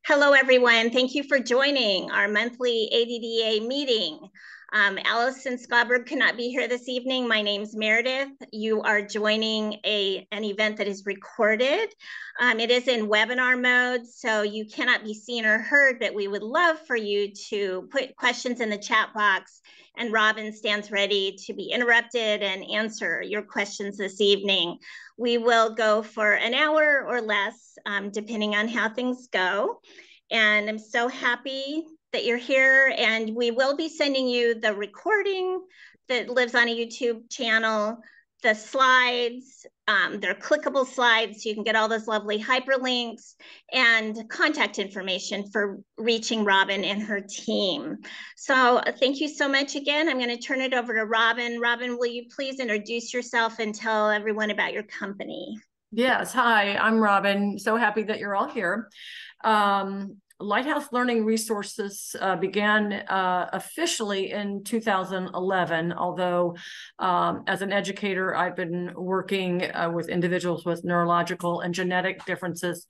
Hello, everyone. Thank you for joining our monthly ADDA meeting. Allison Scobberg cannot be here this evening. My name's Meredith. You are joining an event that is recorded. It is in webinar mode, so you cannot be seen or heard, but we would love for you to put questions in the chat box, and Robin stands ready to be interrupted and answer your questions this evening. We will go for an hour or less, depending on how things go. And I'm so happy that you're here. And we will be sending you the recording that lives on a YouTube channel, the slides, they're clickable slides, so you can get all those lovely hyperlinks and contact information for reaching Robin and her team. So thank you so much again. I'm going to turn it over to Robin. Robin, will you please introduce yourself and tell everyone about your company? Yes. Hi, I'm Robin. So happy that you're all here. Lighthouse Learning Resources began officially in 2011, although as an educator, I've been working with individuals with neurological and genetic differences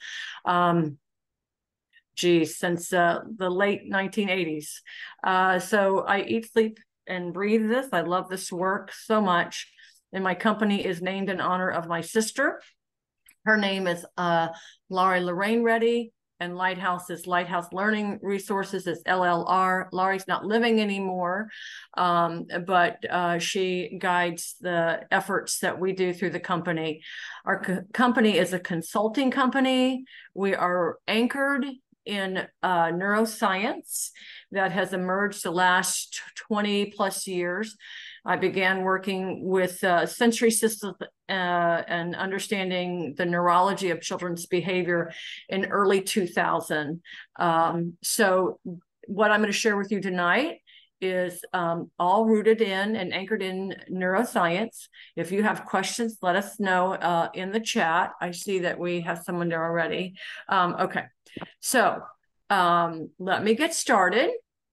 since the late 1980s. So I eat, sleep, and breathe this. I love this work so much. And my company is named in honor of my sister. Her name is Laurie Lorraine Reddy, and Lighthouse is Lighthouse Learning Resources, is LLR. Laurie's not living anymore, but she guides the efforts that we do through the company. Our company is a consulting company. We are anchored in neuroscience that has emerged the last 20 plus years. I began working with sensory systems and understanding the neurology of children's behavior in early 2000. So what I'm going to share with you tonight is all rooted in and anchored in neuroscience. If you have questions, let us know in the chat. I see that we have someone there already. Okay, so let me get started.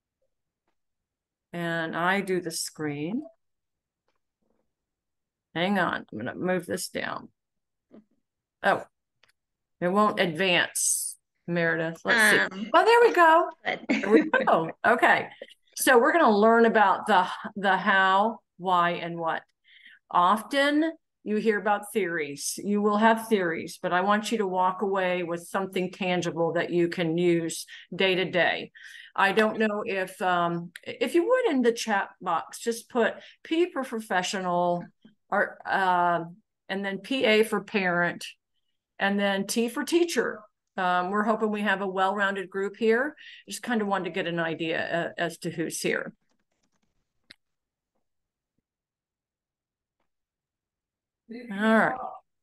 And I do the screen. Hang on, I'm going to move this down. Oh, it won't advance, Meredith. Let's see. Oh, there we go. There we go. Okay. So we're going to learn about the how, why, and what. Often you hear about theories. You will have theories, but I want you to walk away with something tangible that you can use day to day. I don't know if you would, in the chat box, just put P for professional, or and then PA for parent, and then T for teacher. We're hoping we have a well-rounded group here. Just kind of wanted to get an idea as to who's here. All right.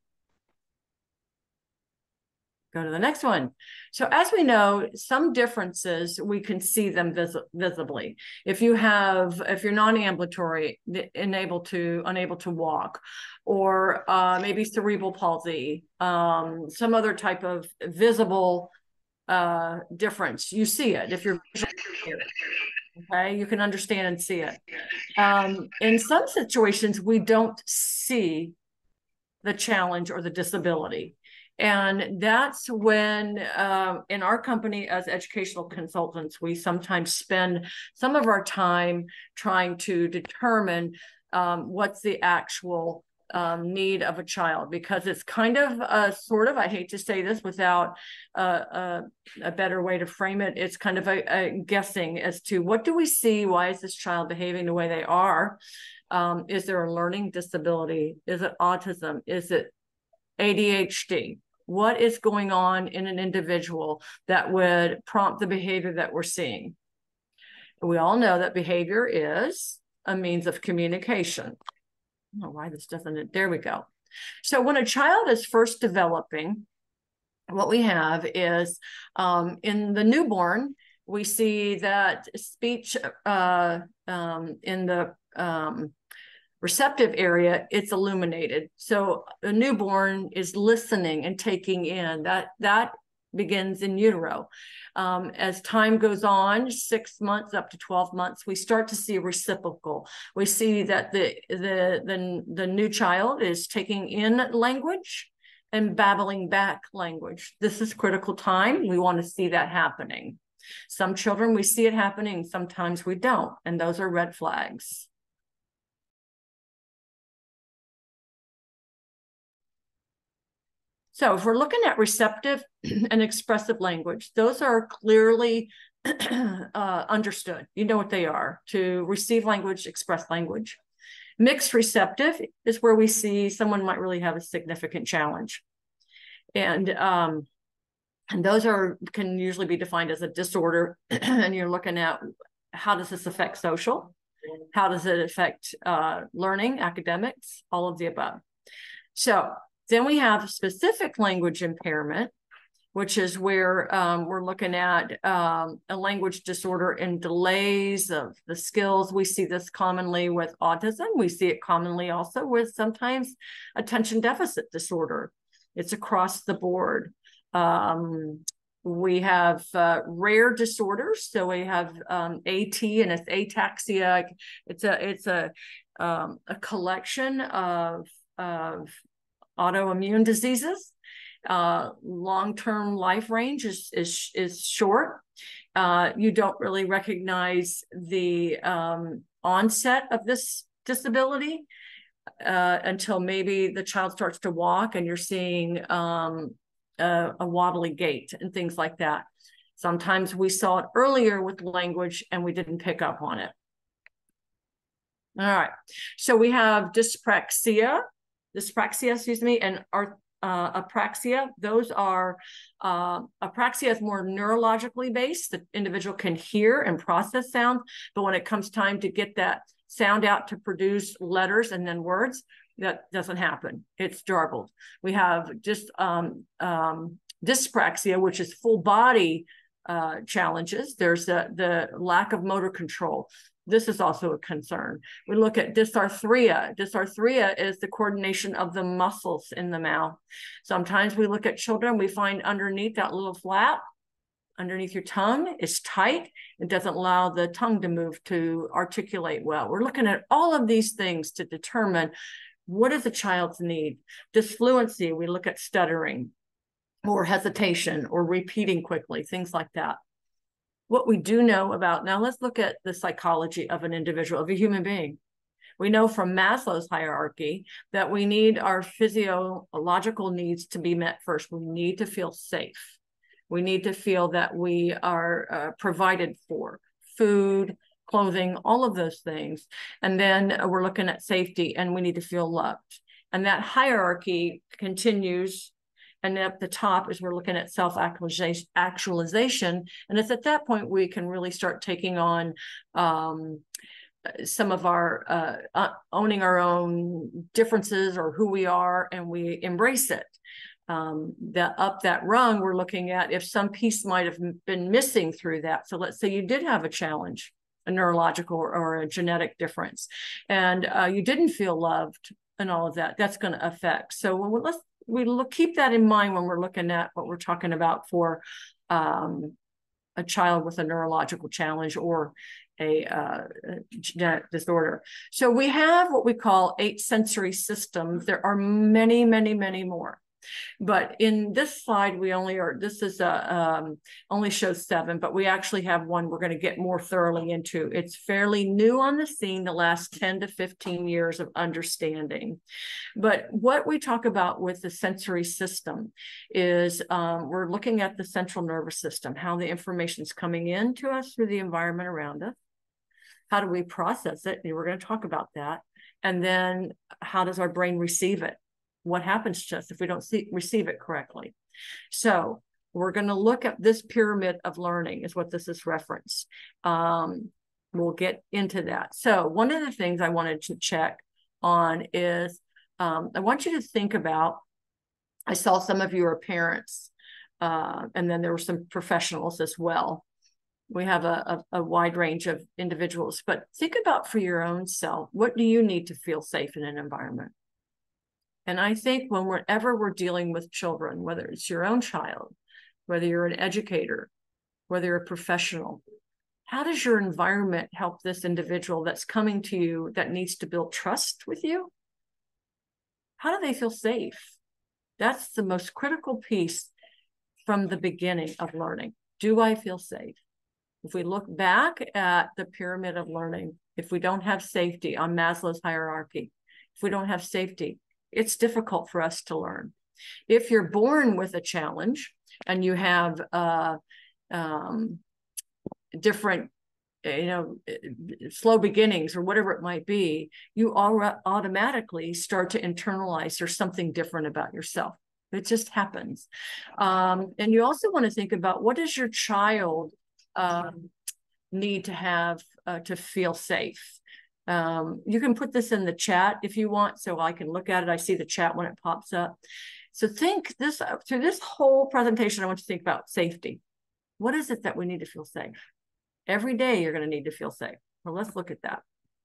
Go to the next one. So as we know, some differences, we can see them visibly. If you're non-ambulatory, unable to walk, or maybe cerebral palsy, some other type of visible difference, you see it. If you're okay, you can understand and see it. In some situations, we don't see the challenge or the disability. And that's when, in our company as educational consultants, we sometimes spend some of our time trying to determine what's the actual need of a child, because it's kind of I hate to say this without a better way to frame it, it's kind of a guessing as to what do we see, why is this child behaving the way they are? Is there a learning disability? Is it autism? Is it ADHD? What is going on in an individual that would prompt the behavior that we're seeing? We all know that behavior is a means of communication. I don't know why this doesn't, there we go. So when a child is first developing, what we have is in the newborn, we see that speech in the receptive area, it's illuminated. So a newborn is listening and taking in. That begins in utero. As time goes on, 6 months up to 12 months, we start to see a reciprocal. We see that the new child is taking in language and babbling back language. This is critical time. We want to see that happening. Some children, we see it happening. Sometimes we don't. And those are red flags. So if we're looking at receptive and expressive language, those are clearly understood. You know what they are: to receive language, express language. Mixed receptive is where we see someone might really have a significant challenge. And those can usually be defined as a disorder. And you're looking at, how does this affect social? How does it affect learning, academics, all of the above? So then we have specific language impairment, which is where we're looking at a language disorder and delays of the skills. We see this commonly with autism. We see it commonly also with sometimes attention deficit disorder. It's across the board. We have rare disorders. So we have AT, and it's ataxia. It's a collection of autoimmune diseases. Long-term life range is short. You don't really recognize the onset of this disability until maybe the child starts to walk and you're seeing a wobbly gait and things like that. Sometimes we saw it earlier with language and we didn't pick up on it. All right, so we have dyspraxia, and apraxia. Those are, apraxia is more neurologically based. The individual can hear and process sound, but when it comes time to get that sound out to produce letters and then words, that doesn't happen. It's jarbled. We have just dyspraxia, which is full body challenges. There's the lack of motor control. This is also a concern. We look at dysarthria. Dysarthria is the coordination of the muscles in the mouth. Sometimes we look at children, we find underneath that little flap, underneath your tongue, is tight. It doesn't allow the tongue to move to articulate well. We're looking at all of these things to determine what is the child's need. Dysfluency, we look at stuttering or hesitation or repeating quickly, things like that. What we do know about, now let's look at the psychology of an individual, of a human being. We know from Maslow's hierarchy that we need our physiological needs to be met first. We need to feel safe. We need to feel that we are provided for: food, clothing, all of those things. And then we're looking at safety, and we need to feel loved. And that hierarchy continues. And at the top is we're looking at self-actualization. And it's at that point we can really start taking on some of our owning our own differences or who we are, and we embrace it. Up that rung, we're looking at if some piece might have been missing through that. So let's say you did have a challenge, a neurological or a genetic difference, and you didn't feel loved and all of that. That's going to affect. So keep that in mind when we're looking at what we're talking about for a child with a neurological challenge or a genetic disorder. So we have what we call 8 sensory systems. There are many, many, many more. But in this slide, this is only shows 7, but we actually have one we're going to get more thoroughly into. It's fairly new on the scene, the last 10 to 15 years of understanding. But what we talk about with the sensory system is we're looking at the central nervous system, how the information is coming in to us through the environment around us. How do we process it? And we're going to talk about that. And then how does our brain receive it? What happens to us if we don't receive it correctly? So we're going to look at this pyramid of learning is what this is referenced. We'll get into that. So one of the things I wanted to check on is I want you to think about, I saw some of you are parents, and then there were some professionals as well. We have a wide range of individuals, but think about for your own self, what do you need to feel safe in an environment? And I think whenever we're dealing with children, whether it's your own child, whether you're an educator, whether you're a professional, how does your environment help this individual that's coming to you that needs to build trust with you? How do they feel safe? That's the most critical piece from the beginning of learning. Do I feel safe? If we look back at the pyramid of learning, if we don't have safety on Maslow's hierarchy, if we don't have safety, it's difficult for us to learn. If you're born with a challenge and you have different, slow beginnings or whatever it might be, you automatically start to internalize there's something different about yourself. It just happens. And you also want to think about, what does your child need to have to feel safe? You can put this in the chat if you want, so I can look at it. I see the chat when it pops up. So think this through this whole presentation. I want you to think about safety. What is it that we need to feel safe? Every day you're going to need to feel safe. Well, let's look at that.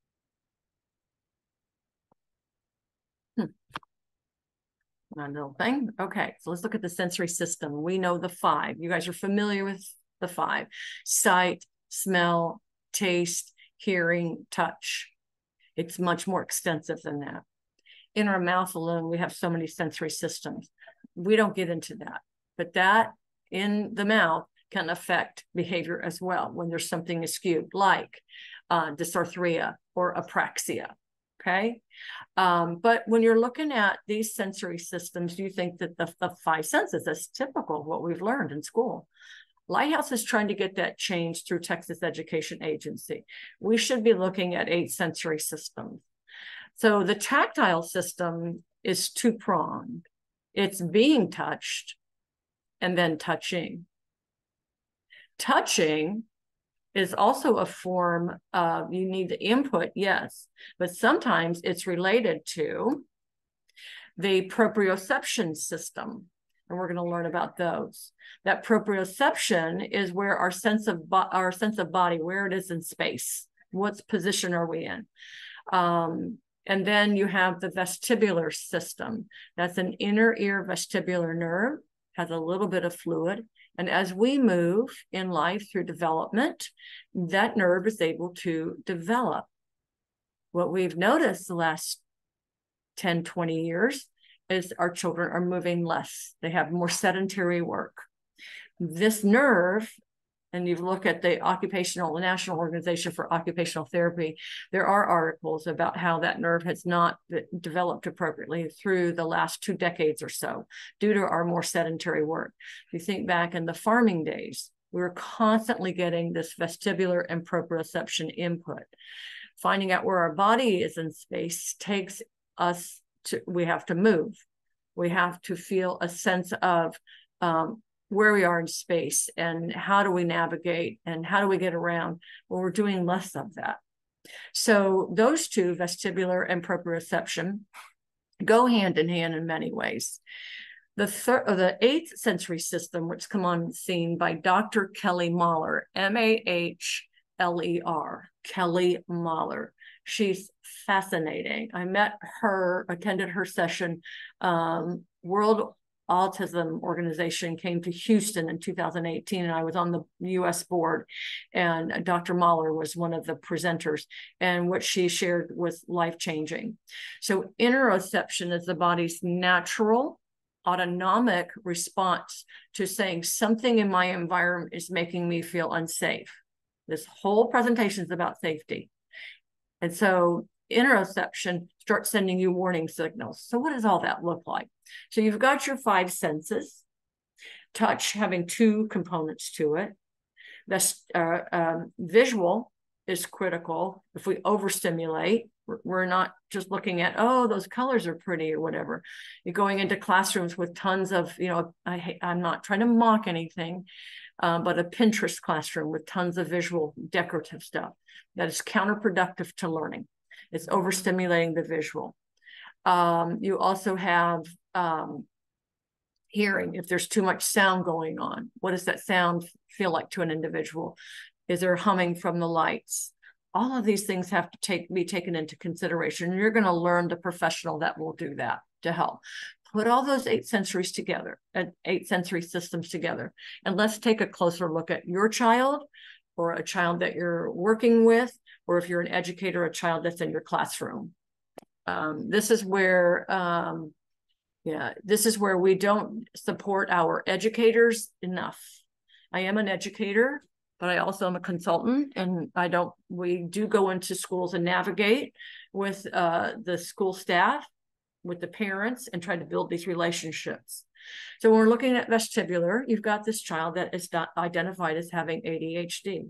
One little thing. Okay, so let's look at the sensory system. We know the 5. You guys are familiar with the 5: sight, smell, taste, hearing, touch. It's much more extensive than that. In our mouth alone, we have so many sensory systems. We don't get into that, but that in the mouth can affect behavior as well when there's something askew, like dysarthria or apraxia. Okay. But when you're looking at these sensory systems, you think that the 5 senses, that's typical of what we've learned in school. Lighthouse is trying to get that changed through Texas Education Agency. We should be looking at 8 sensory systems. So the tactile system is 2-pronged. It's being touched and then touching. Touching is also a form of, you need the input, yes, but sometimes it's related to the proprioception system. And we're going to learn about those. That proprioception is where our sense of body, where it is in space. What position are we in? And then you have the vestibular system. That's an inner ear vestibular nerve, has a little bit of fluid. And as we move in life through development, that nerve is able to develop. What we've noticed the last 10, 20 years is our children are moving less. They have more sedentary work. This nerve, and you look at the National Organization for Occupational Therapy, there are articles about how that nerve has not developed appropriately through the last 2 decades or so due to our more sedentary work. If you think back in the farming days, we were constantly getting this vestibular and proprioception input. Finding out where our body is in space takes us to, we have to move. We have to feel a sense of where we are in space and how do we navigate and how do we get around. Well, we're doing less of that. So those 2, vestibular and proprioception, go hand in hand in many ways. The 8th sensory system, which come on scene by Dr. Kelly Mahler, Mahler, Kelly Mahler. She's fascinating. I met her, attended her session. World Autism Organization came to Houston in 2018, and I was on the US board, and Dr. Mahler was one of the presenters, and what she shared was life-changing. So interoception is the body's natural autonomic response to saying something in my environment is making me feel unsafe. This whole presentation is about safety. And so interoception starts sending you warning signals. So what does all that look like? So you've got your 5 senses, touch having 2 components to it. Visual is critical. If we overstimulate, we're not just looking at, oh, those colors are pretty or whatever. You're going into classrooms with tons of, I'm not trying to mock anything, but a Pinterest classroom with tons of visual decorative stuff that is counterproductive to learning. It's overstimulating the visual. You also have hearing. If there's too much sound going on, what does that sound feel like to an individual? Is there humming from the lights? All of these things have to be taken into consideration. And you're going to learn the professional that will do that to help. Put all those 8 sensories together, 8 sensory systems together. And let's take a closer look at your child or a child that you're working with, or if you're an educator, a child that's in your classroom. This is where, Yeah, this is where we don't support our educators enough. I am an educator, but I also am a consultant, and we do go into schools and navigate with the school staff, with the parents, and try to build these relationships. So when we're looking at vestibular, you've got this child that is not identified as having ADHD.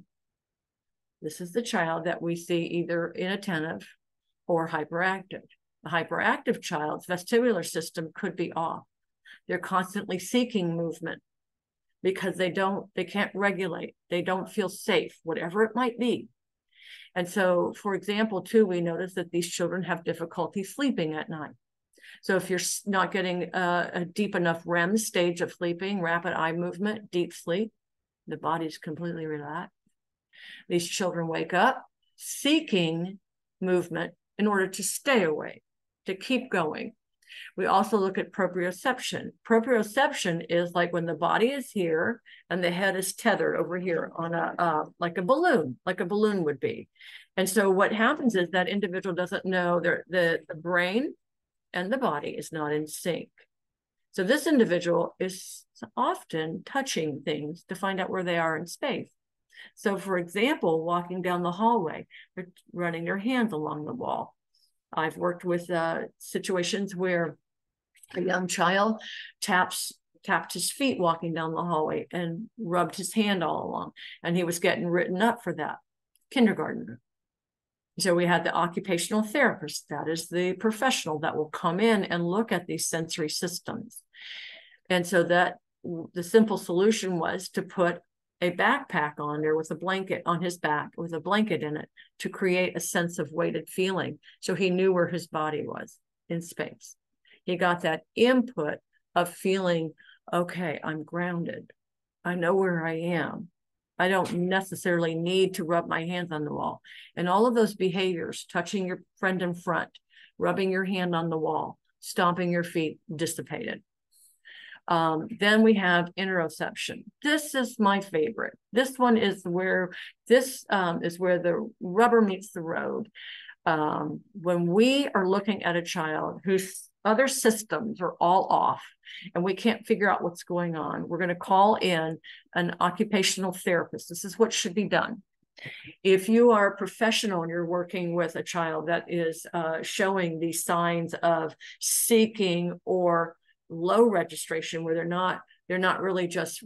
This is the child that we see either inattentive or hyperactive. A hyperactive child's vestibular system could be off. They're constantly seeking movement because they can't regulate. They don't feel safe, whatever it might be. And so, for example, too, we notice that these children have difficulty sleeping at night. So if you're not getting a deep enough REM stage of sleeping, rapid eye movement, deep sleep, the body's completely relaxed. These children wake up seeking movement in order to stay awake, to keep going. We also look at proprioception. Proprioception is like when the body is here and the head is tethered over here on like a balloon would be. And so what happens is that individual doesn't know the brain and the body is not in sync. So this individual is often touching things to find out where they are in space. So for example, walking down the hallway, they're running their hands along the wall. I've worked with situations where a young child tapped his feet walking down the hallway and rubbed his hand all along, and he was getting written up for that. Kindergarten. So we had the occupational therapist, that is the professional that will come in and look at these sensory systems. And so that the simple solution was to put a backpack on there with a blanket on his back with a blanket in it to create a sense of weighted feeling. So he knew where his body was in space. He got that input of feeling, okay, I'm grounded. I know where I am. I don't necessarily need to rub my hands on the wall. And all of those behaviors, touching your friend in front, rubbing your hand on the wall, stomping your feet, dissipated. Then we have interoception. This is my favorite. This one is where the rubber meets the road. When we are looking at a child whose other systems are all off and we can't figure out what's going on, we're going to call in an occupational therapist. This is what should be done. If you are a professional and you're working with a child that is showing these signs of seeking or low registration, where they're not really just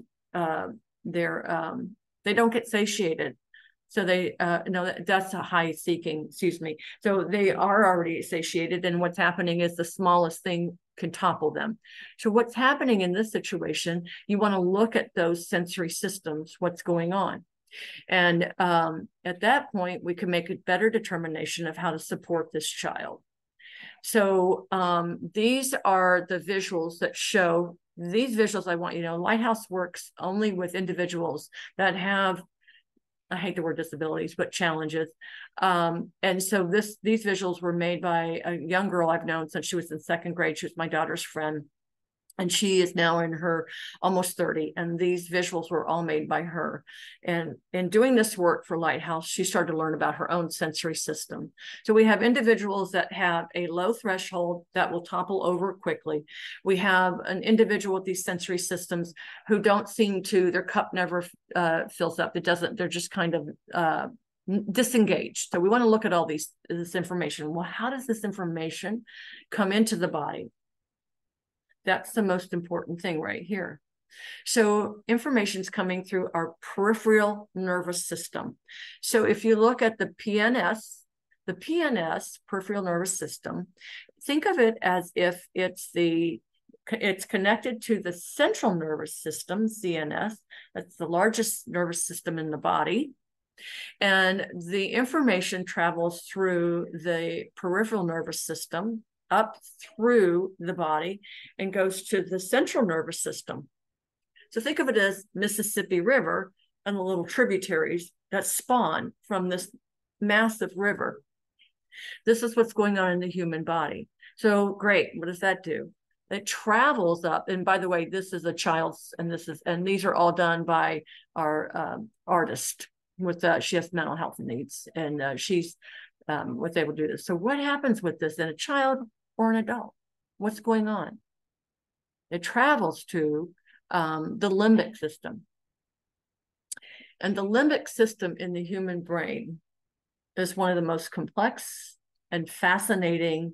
they don't get satiated. So they no, that's a high seeking, excuse me. So they are already satiated, and what's happening is the smallest thing can topple them. So what's happening in this situation, you want to look at those sensory systems, what's going on. And at that point, we can make a better determination of how to support this child. So these are the visuals that show, these visuals I want you to know, Lighthouse works only with individuals that have, I hate the word disabilities, but challenges. And so these visuals were made by a young girl I've known since she was in second grade. She was my daughter's friend. And she is now in her almost 30. And these visuals were all made by her. And in doing this work for Lighthouse, she started to learn about her own sensory system. So we have individuals that have a low threshold that will topple over quickly. We have an individual with these sensory systems who don't seem to, their cup never fills up. They're just kind of disengaged. So we want to look at all this information. Well, how does this information come into the body? That's the most important thing right here. So information is coming through our peripheral nervous system. So if you look at the PNS, peripheral nervous system, think of it as if it's connected to the central nervous system, CNS. That's the largest nervous system in the body. And the information travels through the peripheral nervous system, up through the body, and goes to the central nervous system. So think of it as Mississippi River and the little tributaries that spawn from this massive river. This is what's going on in the human body. So great, what does that do? It travels up, and by the way, this is a child's, and these are all done by our artist with she has mental health needs, and she's was able to do this. So what happens with this in a child or an adult? What's going on? It travels to the limbic system. And the limbic system in the human brain is one of the most complex and fascinating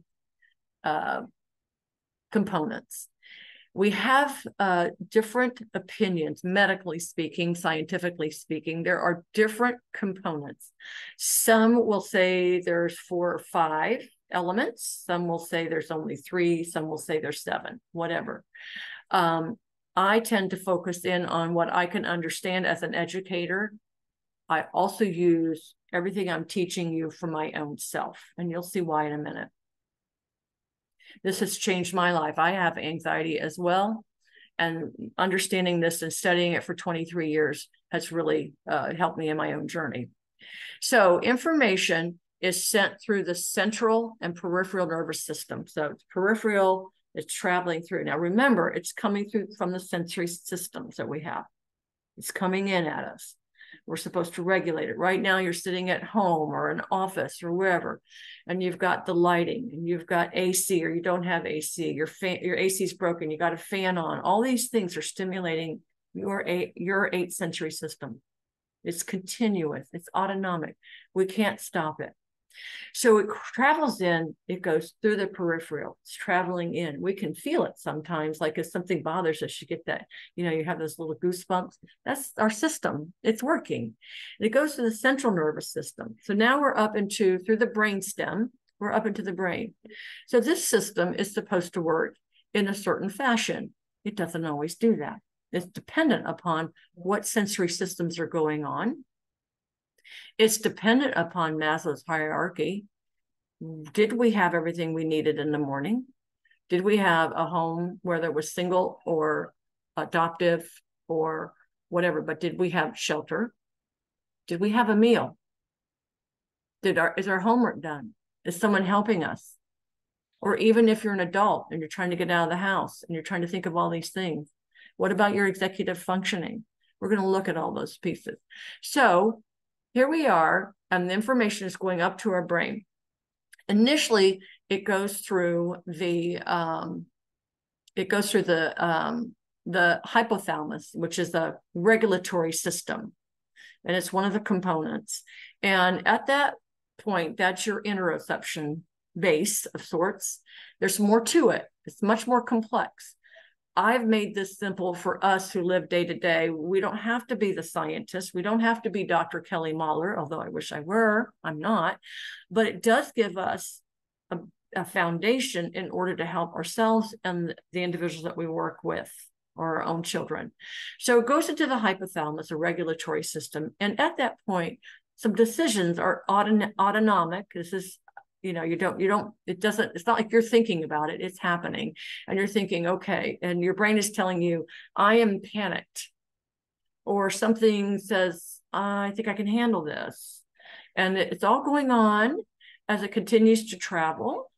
components. We have different opinions, medically speaking, scientifically speaking. There are different components. Some will say there's 4 or 5 elements. Some will say there's only 3. Some will say there's 7, whatever. I tend to focus in on what I can understand as an educator. I also use everything I'm teaching you for my own self, and you'll see why in a minute. This has changed my life. I have anxiety as well, and understanding this and studying it for 23 years has really helped me in my own journey. So information is sent through the central and peripheral nervous system. So it's peripheral, it's traveling through. Now remember, it's coming through from the sensory systems that we have. It's coming in at us. We're supposed to regulate it. Right now, you're sitting at home or an office or wherever, and you've got the lighting, and you've got AC, or you don't have AC. Your AC is broken. You got a fan on. All these things are stimulating your 8th sensory system. It's continuous. It's autonomic. We can't stop it. So it travels in, it goes through the peripheral, it's traveling in. We can feel it sometimes, like if something bothers us, you get that, you have those little goosebumps. That's our system, it's working. And it goes to the central nervous system. So now we're up through the brain stem, we're up into the brain. So this system is supposed to work in a certain fashion. It doesn't always do that. It's dependent upon what sensory systems are going on. It's dependent upon Maslow's hierarchy. Did we have everything we needed in the morning? Did we have a home where there was single or adoptive or whatever, but did we have shelter? Did we have a meal? Is our homework done? Is someone helping us? Or even if you're an adult and you're trying to get out of the house and you're trying to think of all these things, what about your executive functioning? We're going to look at all those pieces. So here we are, and the information is going up to our brain. Initially, it goes through the hypothalamus, which is a regulatory system, and it's one of the components. And at that point, that's your interoception base of sorts. There's more to it. It's much more complex. I've made this simple for us who live day to day. We don't have to be the scientist. We don't have to be Dr. Kelly Mahler, although I wish I were. I'm not. But it does give us a foundation in order to help ourselves and the individuals that we work with, or our own children. So it goes into the hypothalamus, a regulatory system. And at that point, some decisions are autonomic. This is, it's not like you're thinking about it, it's happening. And you're thinking, okay, and your brain is telling you, I am panicked. Or something says, I think I can handle this. And it's all going on as it continues to travel.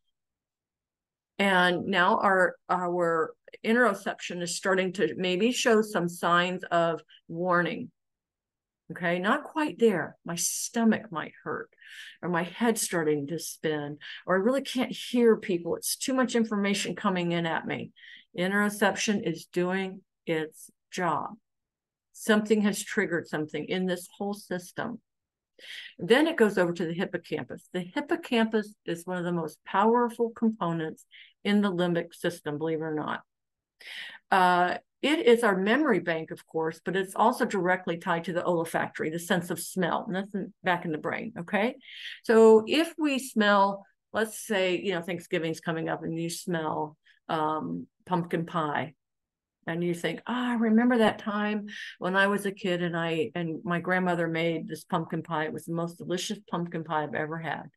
And now our interoception is starting to maybe show some signs of warning. Okay, not quite there. My stomach might hurt, or my head's starting to spin, or I really can't hear people. It's too much information coming in at me. Interoception is doing its job. Something has triggered something in this whole system. Then it goes over to the hippocampus. The hippocampus is one of the most powerful components in the limbic system, believe it or not. It is our memory bank, of course, but it's also directly tied to the olfactory, the sense of smell, and that's back in the brain, okay? So if we smell, let's say, Thanksgiving's coming up and you smell pumpkin pie, and you think, I remember that time when I was a kid and my grandmother made this pumpkin pie. It was the most delicious pumpkin pie I've ever had.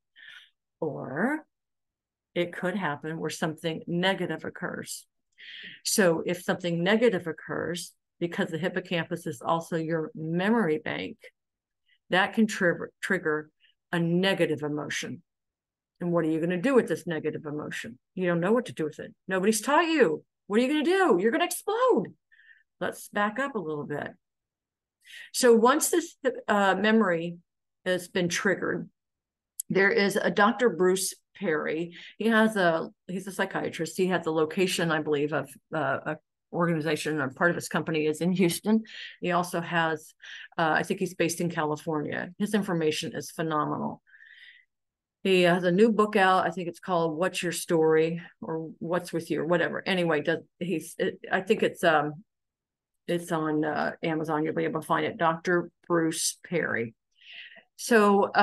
Or it could happen where something negative occurs. So if something negative occurs, because the hippocampus is also your memory bank, that can trigger a negative emotion. And what are you going to do with this negative emotion? You don't know what to do with it. Nobody's taught you. What are you going to do? You're going to explode. Let's back up a little bit. So once this memory has been triggered, there is a Dr. Bruce Perry. He's a psychiatrist. He has a location, I believe, of organization, or part of his company, is in Houston. He also has, I think he's based in California. His information is phenomenal. He has a new book out. I think it's called "What's Your Story" or "What's with You" or whatever. Anyway, I think it's on Amazon. You'll be able to find it. Dr. Bruce Perry. So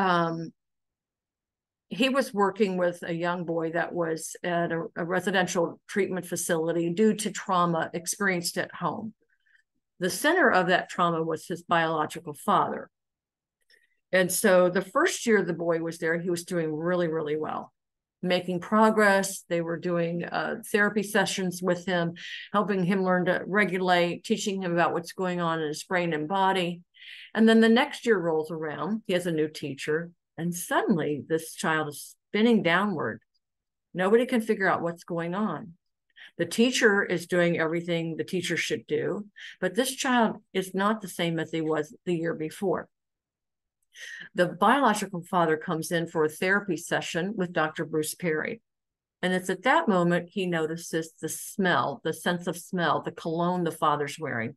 he was working with a young boy that was at a residential treatment facility due to trauma experienced at home. The center of that trauma was his biological father. And so the first year the boy was there, he was doing really, really well, making progress. They were doing therapy sessions with him, helping him learn to regulate, teaching him about what's going on in his brain and body. And then the next year rolls around, he has a new teacher, and suddenly this child is spinning downward. Nobody can figure out what's going on. The teacher is doing everything the teacher should do, but this child is not the same as he was the year before. The biological father comes in for a therapy session with Dr. Bruce Perry. And it's at that moment he notices the smell, the sense of smell, the cologne the father's wearing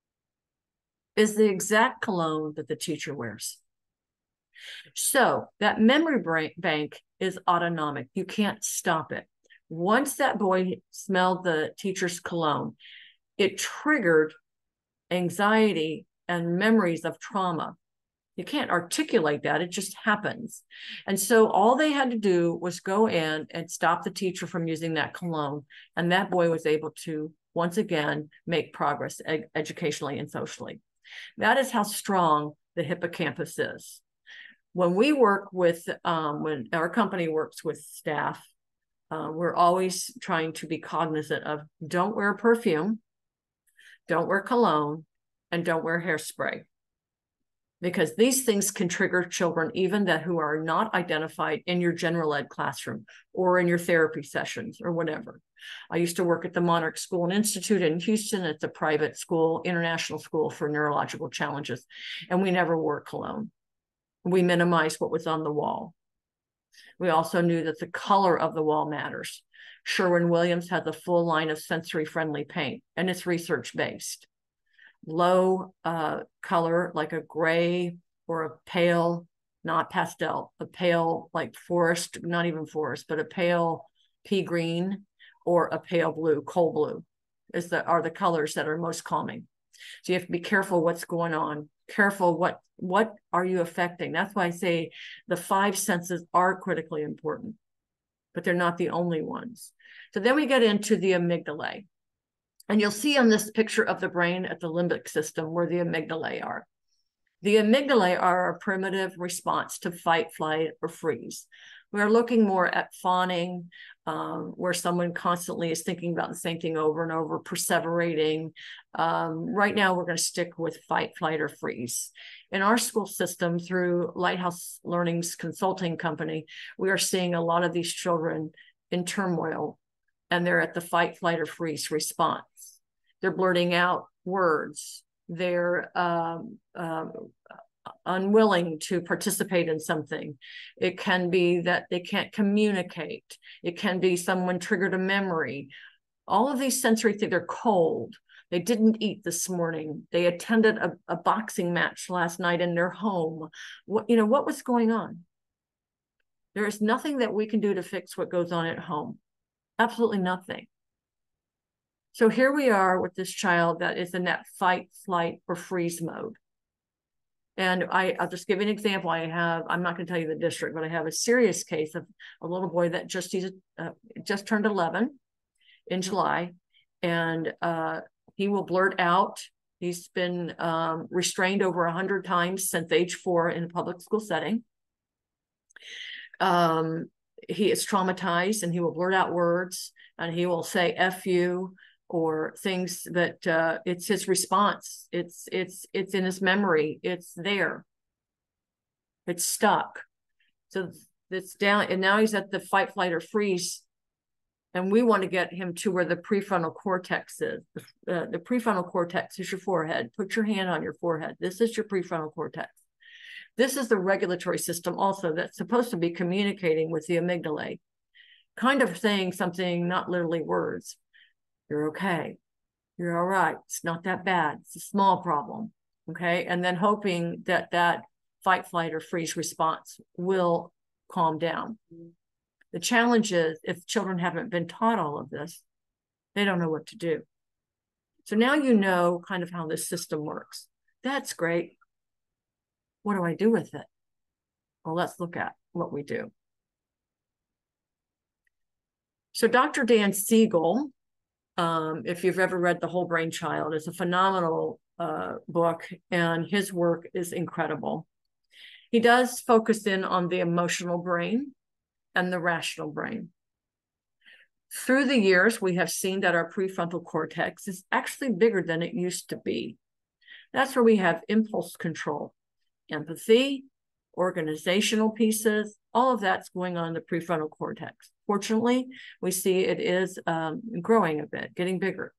is the exact cologne that the teacher wears. So that memory bank is autonomic. You can't stop it. Once that boy smelled the teacher's cologne, it triggered anxiety and memories of trauma. You can't articulate that. It just happens. And so all they had to do was go in and stop the teacher from using that cologne. And that boy was able to, once again, make progress educationally and socially. That is how strong the hippocampus is. When we work with, when our company works with staff, we're always trying to be cognizant of don't wear perfume, don't wear cologne, and don't wear hairspray. Because these things can trigger children, even that who are not identified in your general ed classroom or in your therapy sessions or whatever. I used to work at the Monarch School and Institute in Houston. It's a private school, international school for neurological challenges. And we never wore cologne. We minimized what was on the wall. We also knew that the color of the wall matters. Sherwin-Williams has a full line of sensory-friendly paint, and it's research-based. Low color, like a gray or a pale, not pastel, a pale like forest, not even forest, but a pale pea green or a pale blue, coal blue are the colors that are most calming. So you have to be careful what's going on, careful what are you affecting. That's why I say the 5 senses are critically important, but they're not the only ones. So then we get into the amygdalae. And you'll see on this picture of the brain at the limbic system where the amygdalae are. The amygdalae are a primitive response to fight, flight, or freeze. We're looking more at fawning, where someone constantly is thinking about the same thing over and over, perseverating. Right now, we're going to stick with fight, flight, or freeze. In our school system, through Lighthouse Learning's consulting company, we are seeing a lot of these children in turmoil, and they're at the fight, flight, or freeze response. They're blurting out words. They're unwilling to participate in something. It can be that they can't communicate. It can be someone triggered a memory. All of these sensory things, they're cold. They didn't eat this morning. They attended a boxing match last night in their home. What was going on? There is nothing that we can do to fix what goes on at home. Absolutely nothing. So here we are with this child that is in that fight, flight, or freeze mode. And I'll just give you an example. I'm not going to tell you the district, but I have a serious case of a little boy that just turned 11 in July. And he will blurt out. He's been restrained over 100 times since age 4 in a public school setting. He is traumatized and he will blurt out words and he will say F you or things that it's his response. It's in his memory. It's there. It's stuck. So it's down, and now he's at the fight, flight, or freeze. And we want to get him to where the prefrontal cortex is. The prefrontal cortex is your forehead. Put your hand on your forehead. This is your prefrontal cortex. This is the regulatory system also that's supposed to be communicating with the amygdala, kind of saying something, not literally words. You're okay. You're all right. It's not that bad. It's a small problem. Okay. And then hoping that that fight, flight, or freeze response will calm down. The challenge is if children haven't been taught all of this, they don't know what to do. So now you know kind of how this system works. That's great. What do I do with it? Well, let's look at what we do. So Dr. Dan Siegel, if you've ever read The Whole Brain Child, is a phenomenal book, and his work is incredible. He does focus in on the emotional brain and the rational brain. Through the years, we have seen that our prefrontal cortex is actually bigger than it used to be. That's where we have impulse control, empathy, organizational pieces, all of that's going on in the prefrontal cortex. Fortunately, we see it is growing a bit, getting bigger.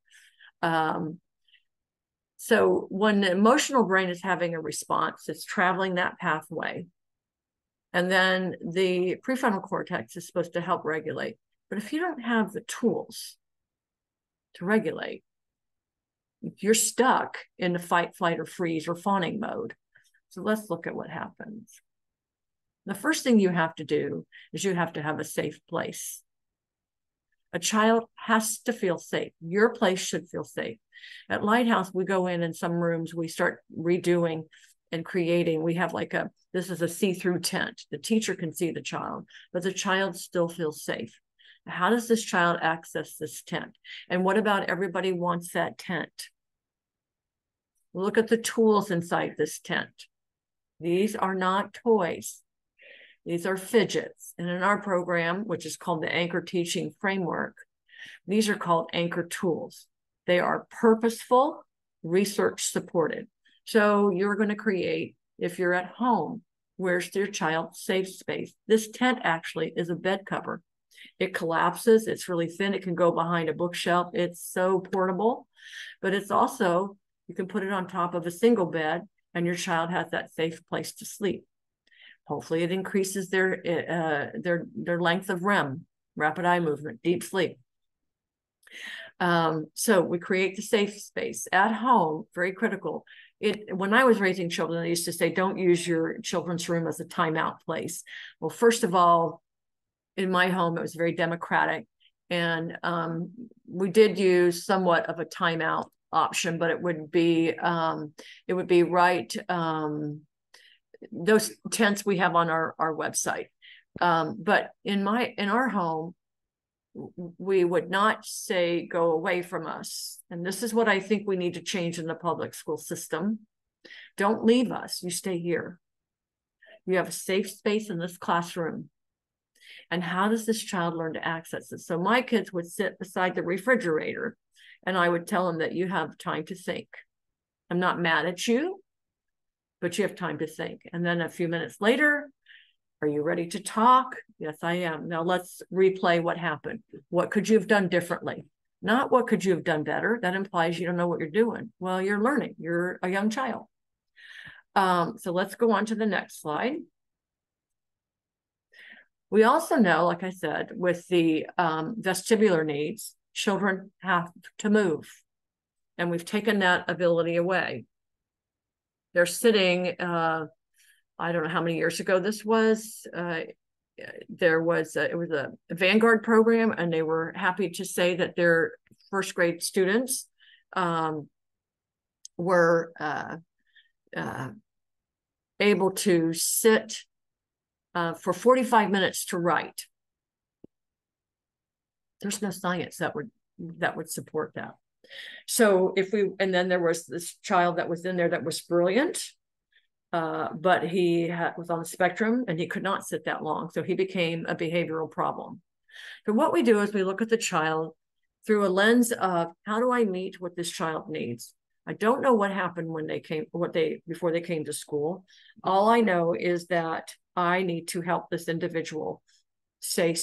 So when the emotional brain is having a response, it's traveling that pathway. And then the prefrontal cortex is supposed to help regulate. But if you don't have the tools to regulate, you're stuck in the fight, flight, or freeze or fawning mode. So let's look at what happens. The first thing you have to do is you have to have a safe place. A child has to feel safe. Your place should feel safe. At Lighthouse, we go in some rooms, we start redoing and creating. We have like this is a see-through tent. The teacher can see the child, but the child still feels safe. How does this child access this tent? And what about everybody wants that tent? Look at the tools inside this tent. These are not toys. These are fidgets. And in our program, which is called the Anchor Teaching Framework, these are called anchor tools. They are purposeful, research supported. So you're going to create, if you're at home, where's your child's safe space? This tent actually is a bed cover. It collapses. It's really thin. It can go behind a bookshelf. It's so portable, but it's also, you can put it on top of a single bed and your child has that safe place to sleep. Hopefully it increases their length of REM, rapid eye movement, deep sleep. So we create the safe space at home, very critical. When I was raising children, I used to say, don't use your children's room as a timeout place. Well, first of all, in my home, it was very democratic. And we did use somewhat of a timeout option, but it would be right. Those tents we have on our website. But in our home, we would not say, go away from us. And this is what I think we need to change in the public school system. Don't leave us. You stay here. You have a safe space in this classroom. And how does this child learn to access it? So my kids would sit beside the refrigerator and I would tell them that you have time to think. I'm not mad at you, but you have time to think. And then a few minutes later, are you ready to talk? Yes, I am. Now let's replay what happened. What could you have done differently? Not what could you have done better? That implies you don't know what you're doing. Well, you're learning. You're a young child. So let's go on to the next slide. We also know, like I said, with the vestibular needs, children have to move. And we've taken that ability away. They're sitting, I don't know how many years ago this was. It was a Vanguard program, and they were happy to say that their first grade students were able to sit for 45 minutes to write. There's no science that would support that. So and then there was this child that was in there that was brilliant, but he was on the spectrum and he could not sit that long. So he became a behavioral problem. So what we do is we look at the child through a lens of, how do I meet what this child needs? I don't know what happened before they came to school. All I know is that I need to help this individual feel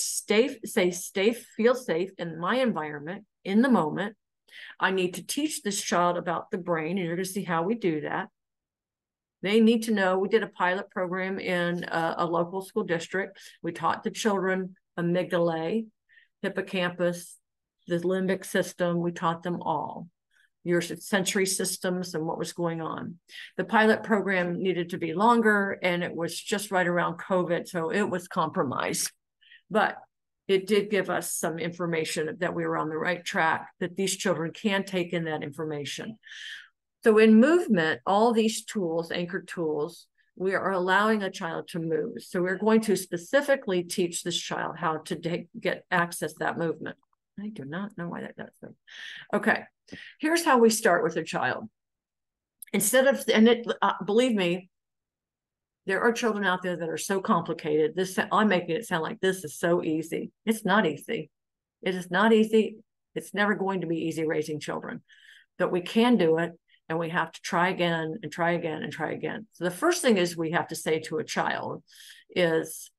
safe in my environment, in the moment. I need to teach this child about the brain, and you're going to see how we do that. They need to know. We did a pilot program in a local school district. We taught the children amygdala, hippocampus, the limbic system. We taught them all. your sensory systems and what was going on. The pilot program needed to be longer, and it was just right around COVID, so it was compromised. But it did give us some information that we were on the right track, that these children can take in that information. So in movement, all these tools, anchored tools, we are allowing a child to move. So we're going to specifically teach this child how to get access to that movement. I do not know why that does that. Okay, here's how we start with a child. Instead of, believe me, there are children out there that are so complicated. I'm making it sound like this is so easy. It's not easy. It is not easy. It's never going to be easy raising children, but we can do it. And we have to try again and try again and try again. So the first thing is we have to say to a child is,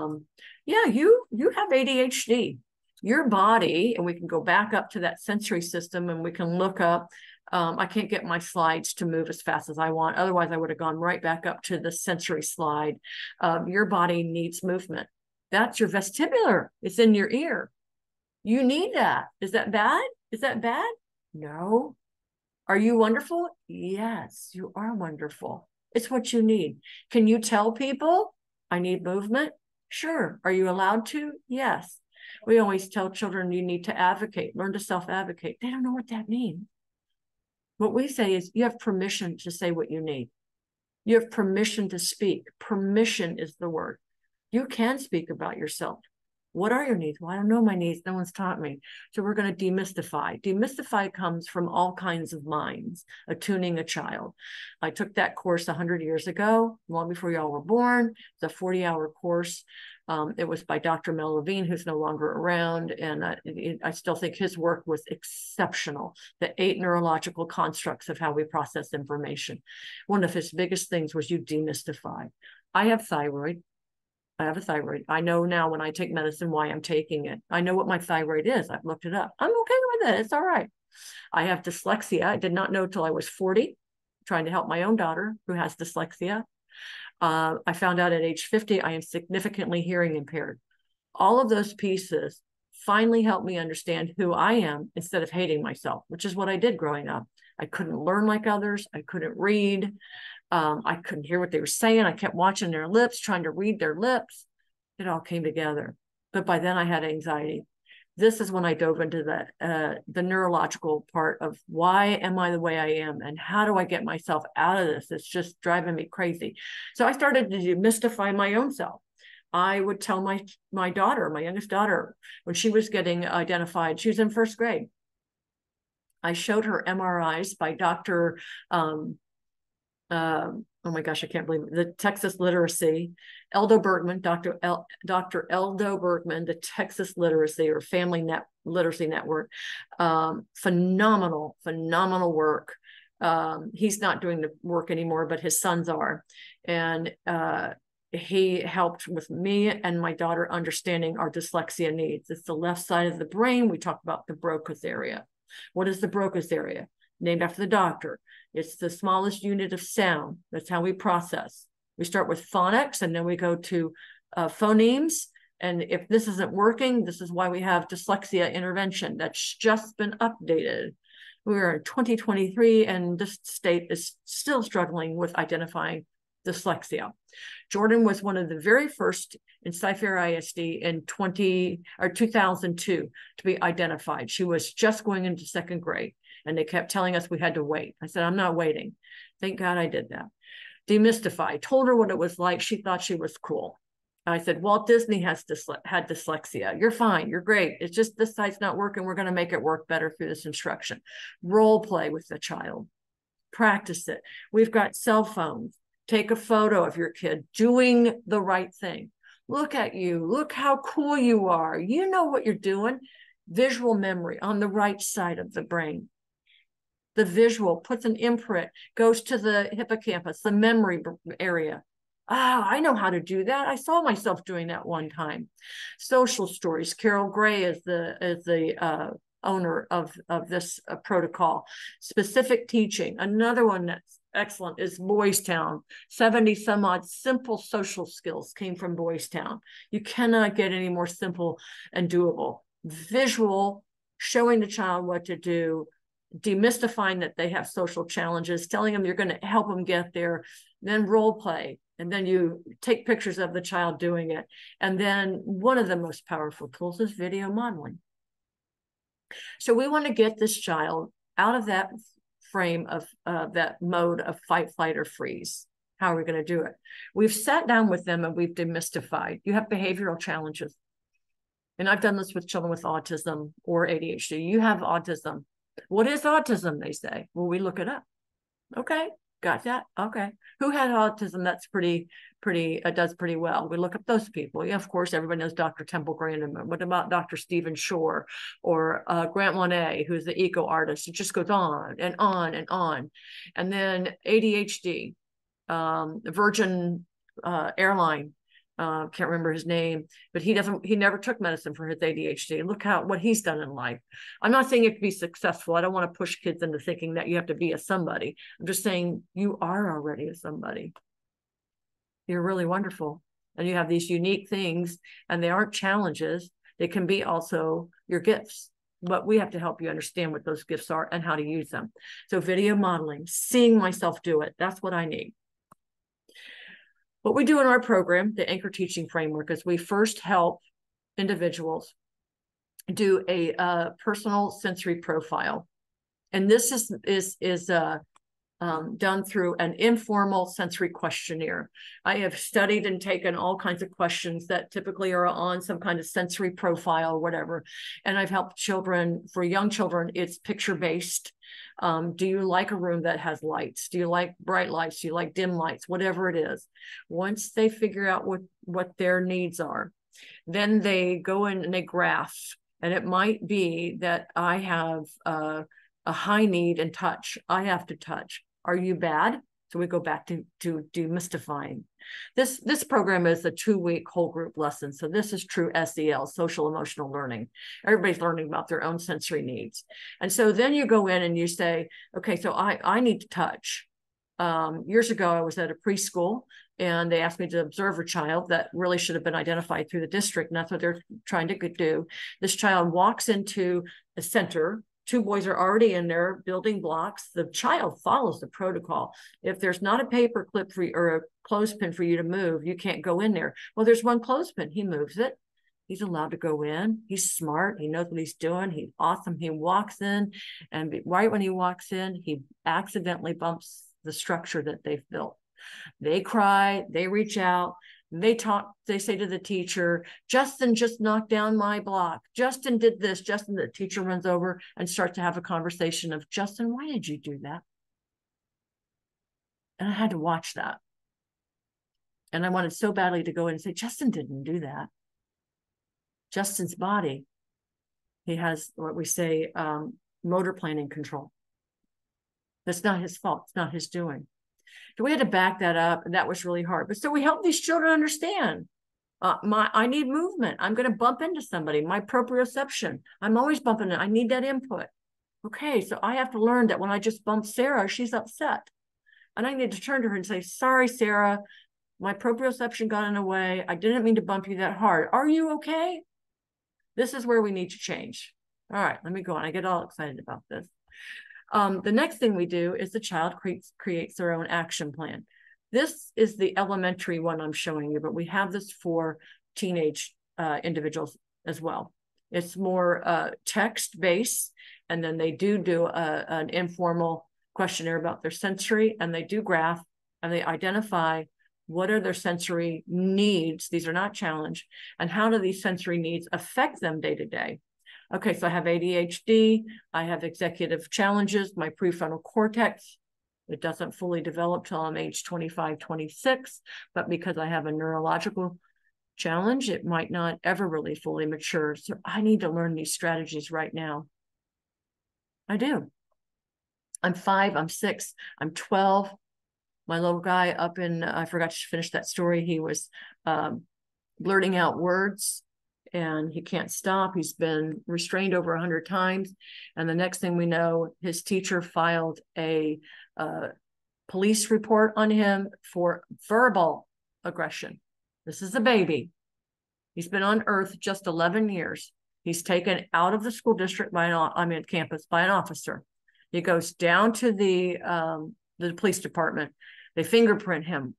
yeah, you have ADHD. Your body, and we can go back up to that sensory system and we can look up. I can't get my slides to move as fast as I want. Otherwise, I would have gone right back up to the sensory slide. Your body needs movement. That's your vestibular. It's in your ear. You need that. Is that bad? Is that bad? No. Are you wonderful? Yes, you are wonderful. It's what you need. Can you tell people I need movement? Sure. Are you allowed to? Yes. We always tell children you need to advocate, learn to self-advocate. They don't know what that means. What we say is you have permission to say what you need. You have permission to speak. Permission is the word. You can speak about yourself. What are your needs? Well, I don't know my needs. No one's taught me. So we're going to demystify. Demystify comes from all kinds of minds, attuning a child. I took that course 100 years ago, long before y'all were born. It's a 40-hour course. It was by Dr. Mel Levine, who's no longer around. And I still think his work was exceptional. The 8 neurological constructs of how we process information. One of his biggest things was you demystify. I have thyroid. I have a thyroid. I know now when I take medicine why I'm taking it. I know what my thyroid is. I've looked it up. I'm okay with it. It's all right. I have dyslexia. I did not know till I was 40, trying to help my own daughter who has dyslexia. I found out at age 50, I am significantly hearing impaired. All of those pieces finally helped me understand who I am instead of hating myself, which is what I did growing up. I couldn't learn like others. I couldn't read. I couldn't hear what they were saying. I kept watching their lips, trying to read their lips. It all came together. But by then I had anxiety. This is when I dove into the neurological part of why am I the way I am and how do I get myself out of this? It's just driving me crazy. So I started to demystify my own self. I would tell my daughter, my youngest daughter, when she was getting identified, she was in first grade. I showed her MRIs by Dr. Oh my gosh, I can't believe it. The Texas Literacy, Eldo Bergman, Dr. Eldo Bergman, the Texas Literacy or Family Literacy Network. Phenomenal work. He's not doing the work anymore, but his sons are. And he helped with me and my daughter understanding our dyslexia needs. It's the left side of the brain. We talk about the Broca's area. What is the Broca's area? Named after the doctor. It's the smallest unit of sound. That's how we process. We start with phonics and then we go to phonemes. And if this isn't working, this is why we have dyslexia intervention. That's just been updated. We're in 2023 and this state is still struggling with identifying dyslexia. Jordan was one of the very first in Cy-Fair ISD in 2002 to be identified. She was just going into second grade. And they kept telling us we had to wait. I said, I'm not waiting. Thank God I did that. Demystify, told her what it was like. She thought she was cool. I said, Walt Disney had dyslexia. You're fine. You're great. It's just this side's not working. We're going to make it work better through this instruction. Role play with the child. Practice it. We've got cell phones. Take a photo of your kid doing the right thing. Look at you. Look how cool you are. You know what you're doing. Visual memory on the right side of the brain. The visual puts an imprint, goes to the hippocampus, the memory area. I know how to do that. I saw myself doing that one time. Social stories. Carol Gray is the owner of this protocol. Specific teaching. Another one that's excellent is Boys Town. 70 some odd simple social skills came from Boys Town. You cannot get any more simple and doable. Visual, showing the child what to do, demystifying that they have social challenges, telling them you're going to help them get there, then role play. And then you take pictures of the child doing it. And then one of the most powerful tools is video modeling. So we want to get this child out of that frame of that mode of fight, flight, or freeze. How are we going to do it? We've sat down with them and we've demystified. You have behavioral challenges. And I've done this with children with autism or ADHD. You have autism. What is autism? They say. Well, we look it up. Okay, got that. Okay. Who had autism? That's does pretty well. We look up those people. Yeah, of course, everybody knows Dr. Temple Grandin. What about Dr. Stephen Shore or Grant Monet, who's the eco artist? It just goes on and on and on. And then ADHD, Virgin Airline. Can't remember his name, but he never took medicine for his ADHD. Look what he's done in life. I'm not saying it could be successful. I don't want to push kids into thinking that you have to be a somebody. I'm just saying you are already a somebody. You're really wonderful. And you have these unique things, and they aren't challenges. They can be also your gifts. But we have to help you understand what those gifts are and how to use them. So video modeling, seeing myself do it, that's what I need. What we do in our program, the Anchor Teaching Framework, is we first help individuals do a personal sensory profile. And this is done through an informal sensory questionnaire. I have studied and taken all kinds of questions that typically are on some kind of sensory profile or whatever. And I've helped children, for young children, it's picture-based. Do you like a room that has lights? Do you like bright lights? Do you like dim lights? Whatever it is. Once they figure out what their needs are, then they go in and they graph. And it might be that I have a high need in touch. I have to touch. Are you bad? So we go back to demystifying. This program is a 2-week whole group lesson. So this is true SEL, social emotional learning. Everybody's learning about their own sensory needs. And so then you go in and you say, okay, so I need to touch. Years ago, I was at a preschool and they asked me to observe a child that really should have been identified through the district. And that's what they're trying to do. This child walks into a center. 2 boys are already in there building blocks. The child follows the protocol. If there's not a paper clip for you or a clothespin for you to move, you can't go in there. Well, there's one clothespin. He moves it. He's allowed to go in. He's smart. He knows what he's doing. He's awesome. He walks in, and right when he walks in, he accidentally bumps the structure that they've built. They cry. They reach out. They talk, they say to the teacher, Justin just knocked down my block. Justin did this. Justin, the teacher runs over and starts to have a conversation of, Justin, why did you do that? And I had to watch that. And I wanted so badly to go in and say, Justin didn't do that. Justin's body, he has what we say, motor planning control. That's not his fault. It's not his doing. So we had to back that up, and that was really hard. But so we help these children understand. I need movement. I'm going to bump into somebody. My proprioception. I'm always bumping it. I need that input. Okay, so I have to learn that when I just bump Sarah, she's upset. And I need to turn to her and say, sorry, Sarah, my proprioception got in the way. I didn't mean to bump you that hard. Are you okay? This is where we need to change. All right, let me go on. I get all excited about this. The next thing we do is the child creates their own action plan. This is the elementary one I'm showing you, but we have this for teenage individuals as well. It's more text-based, and then they do an informal questionnaire about their sensory, and they do graph, and they identify what are their sensory needs. These are not challenge, and how do these sensory needs affect them day to day? Okay, so I have ADHD, I have executive challenges, my prefrontal cortex, it doesn't fully develop till I'm age 25, 26, but because I have a neurological challenge, it might not ever really fully mature. So I need to learn these strategies right now. I do. I'm 5, I'm 6, I'm 12. My little guy up in, I forgot to finish that story, he was blurting out words, and he can't stop. He's been restrained over 100 times. And the next thing we know, his teacher filed a police report on him for verbal aggression. This is a baby. He's been on earth just 11 years. He's taken out of the school district campus by an officer. He goes down to the police department. They fingerprint him.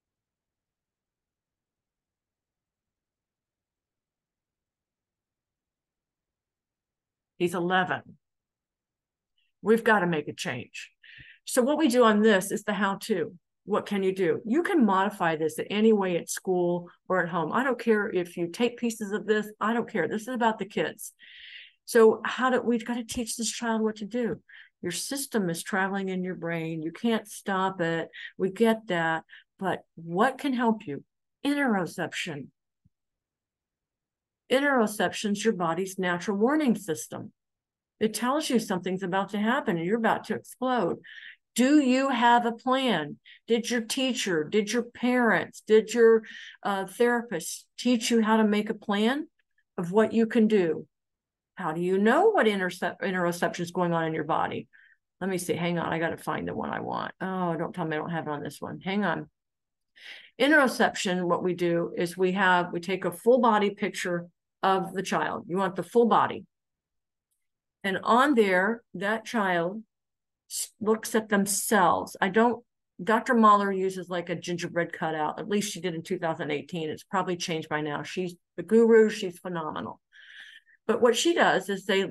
He's 11. We've got to make a change. So what we do on this is the how-to. What can you do? You can modify this in any way at school or at home. I don't care if you take pieces of this. I don't care. This is about the kids. So we've got to teach this child what to do. Your system is traveling in your brain. You can't stop it. We get that. But what can help you? Interoception. Interoception is your body's natural warning system. It tells you something's about to happen and you're about to explode. Do you have a plan? Did your teacher, did your parents, did your therapist teach you how to make a plan of what you can do? How do you know what interoception is going on in your body? Let me see. Hang on. I got to find the one I want. Oh, don't tell me I don't have it on this one. Hang on. Interoception, what we do is we take a full body picture of the child. You want the full body. And on there, that child looks at themselves. Dr. Mahler uses like a gingerbread cutout. At least she did in 2018. It's probably changed by now. She's the guru. She's phenomenal. But what she does is the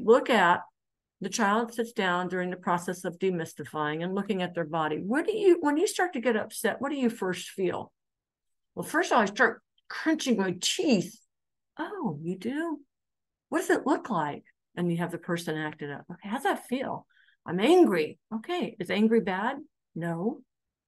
child sits down during the process of demystifying and looking at their body. When you start to get upset, what do you first feel? Well, first of all, I start crunching my teeth. Oh, you do? What does it look like? And you have the person act it up. Okay, how's that feel? I'm angry. Okay, is angry bad? No.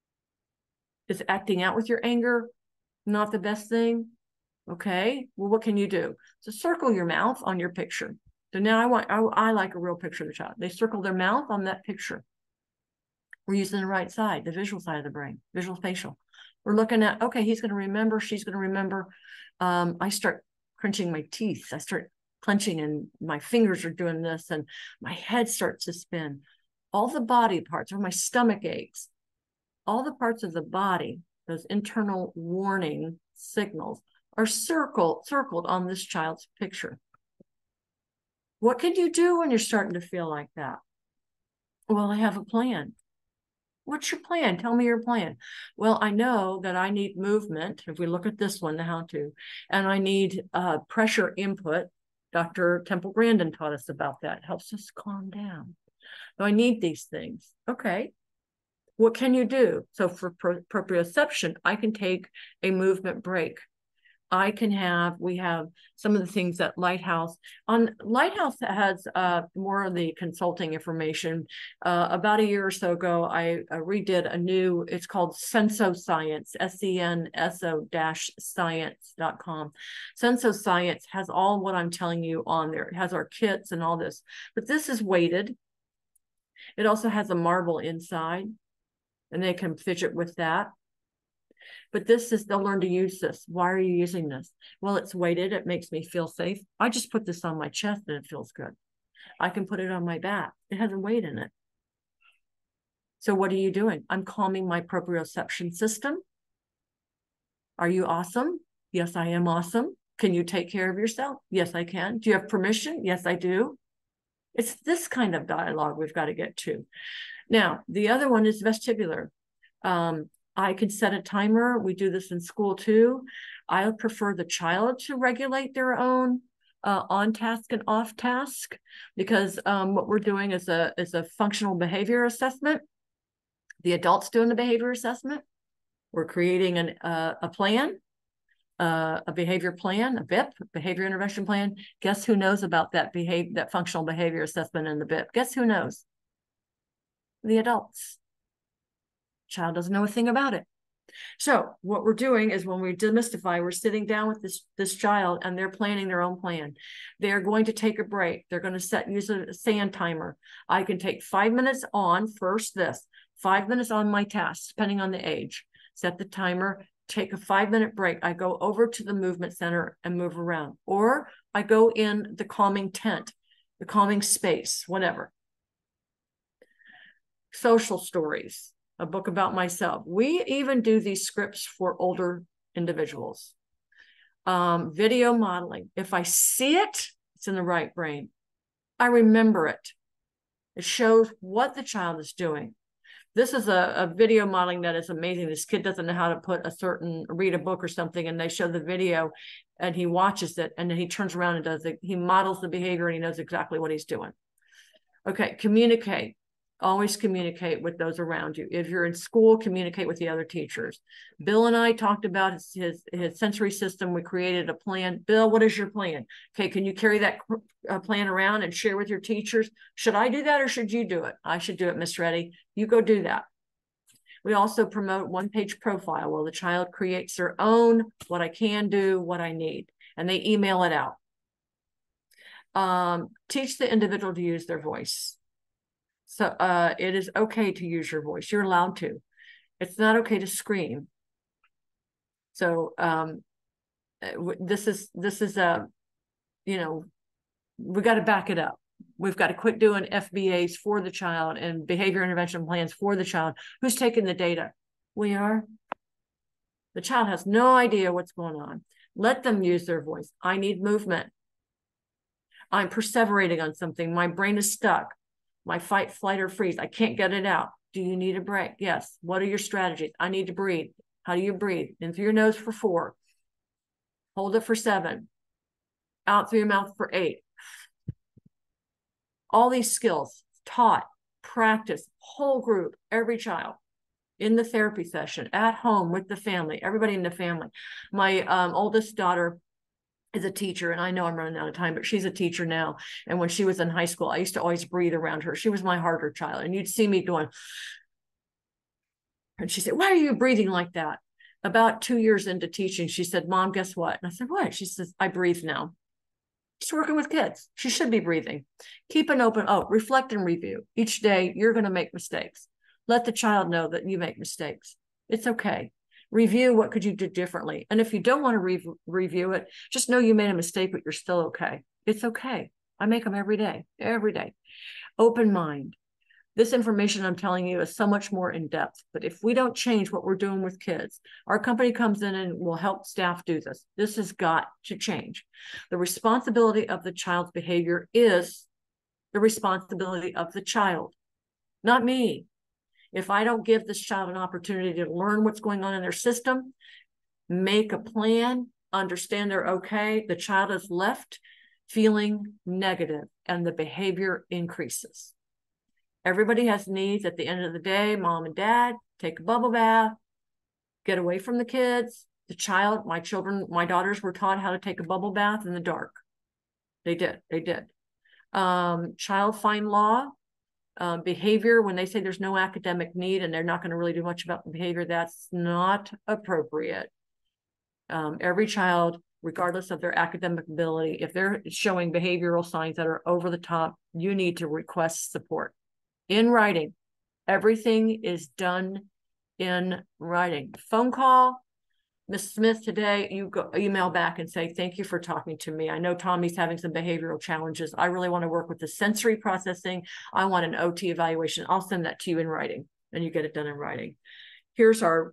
Is acting out with your anger not the best thing? Okay, well, what can you do? So circle your mouth on your picture. So now I like a real picture of the child. They circle their mouth on that picture. We're using the right side, the visual side of the brain, visual spatial. We're looking at, okay, he's going to remember, she's going to remember. I start crunching my teeth. I start clenching and my fingers are doing this and my head starts to spin. All the body parts, or my stomach aches, all the parts of the body, those internal warning signals are circled on this child's picture. What can you do when you're starting to feel like that? Well, I have a plan. What's your plan? Tell me your plan. Well, I know that I need movement. If we look at this one, the how-to, and I need pressure input. Dr. Temple Grandin taught us about that. It helps us calm down. So I need these things. Okay. What can you do? So for proprioception, I can take a movement break. We have some of the things that Lighthouse has more of the consulting information. About a year or so ago, I redid it's called SensoScience, SENSO-science.com. SensoScience has all what I'm telling you on there. It has our kits and all this, but this is weighted. It also has a marble inside, and they can fidget with that. But they'll learn to use this. Why are you using this? Well, it's weighted. It makes me feel safe. I just put this on my chest and it feels good. I can put it on my back. It has a weight in it. So what are you doing? I'm calming my proprioception system. Are you awesome? Yes, I am awesome. Can you take care of yourself? Yes, I can. Do you have permission? Yes, I do. It's this kind of dialogue we've got to get to. Now, the other one is vestibular. I can set a timer. We do this in school too. I prefer the child to regulate their own on task and off task, because what we're doing is a functional behavior assessment. The adult's doing the behavior assessment. We're creating a plan, a behavior plan, a BIP, behavior intervention plan. Guess who knows about that functional behavior assessment in the BIP? Guess who knows? The adults. Child doesn't know a thing about it. So what we're doing is, when we demystify, we're sitting down with this child and they're planning their own plan. They're going to take a break. They're going to use a sand timer. I can take 5 minutes on 5 minutes on my task, depending on the age. Set the timer, take a 5-minute break. I go over to the movement center and move around, or I go in the calming tent, the calming space, whatever. Social stories. A book about myself. We even do these scripts for older individuals. Video modeling. If I see it, it's in the right brain. I remember it. It shows what the child is doing. This is a video modeling that is amazing. This kid doesn't know how to read a book or something, and they show the video and he watches it, and then he turns around and does it. He models the behavior and he knows exactly what he's doing. Okay, communicate. Always communicate with those around you. If you're in school, communicate with the other teachers. Bill and I talked about his sensory system. We created a plan. Bill, what is your plan? Okay, can you carry that plan around and share with your teachers? Should I do that or should you do it? I should do it, Miss Reddy. You go do that. We also promote one-page profile where the child creates their own, what I can do, what I need, and they email it out. Teach the individual to use their voice. So it is okay to use your voice. You're allowed to. It's not okay to scream. So this is we got to back it up. We've got to quit doing FBAs for the child and behavior intervention plans for the child. Who's taking the data? We are. The child has no idea what's going on. Let them use their voice. I need movement. I'm perseverating on something. My brain is stuck. My fight, flight, or freeze. I can't get it out. Do you need a break? Yes. What are your strategies? I need to breathe. How do you breathe? In through your nose for 4. Hold it for 7. Out through your mouth for 8. All these skills taught, practice, whole group, every child in the therapy session, at home with the family, everybody in the family. My oldest daughter is a teacher, and I know I'm running out of time, but she's a teacher now. And when she was in high school, I used to always breathe around her. She was my harder child, and you'd see me going, and she said, why are you breathing like that? About 2 years into teaching, she said, Mom, guess what? And I said, what? She says, I breathe now. She's working with kids. She should be breathing. Keep an open, reflect and review. Each day, you're going to make mistakes. Let the child know that you make mistakes. It's okay. Review what could you do differently. And if you don't want to review it, just know you made a mistake, but you're still okay. It's okay. I make them every day, every day. Open mind. This information I'm telling you is so much more in depth, but if we don't change what we're doing with kids, our company comes in and will help staff do this. This has got to change. The responsibility of the child's behavior is the responsibility of the child, not me. If I don't give this child an opportunity to learn what's going on in their system, make a plan, understand they're okay, the child is left feeling negative and the behavior increases. Everybody has needs. At the end of the day, mom and dad, take a bubble bath, get away from the kids. The child, my daughters were taught how to take a bubble bath in the dark. They did. Child find law, behavior, when they say there's no academic need and they're not going to really do much about the behavior, that's not appropriate. Every child, regardless of their academic ability, if they're showing behavioral signs that are over the top, you need to request support. In writing. Everything is done in writing. Phone call, Ms. Smith, today, you go email back and say, thank you for talking to me. I know Tommy's having some behavioral challenges. I really want to work with the sensory processing. I want an OT evaluation. I'll send that to you in writing, and you get it done in writing. Here's our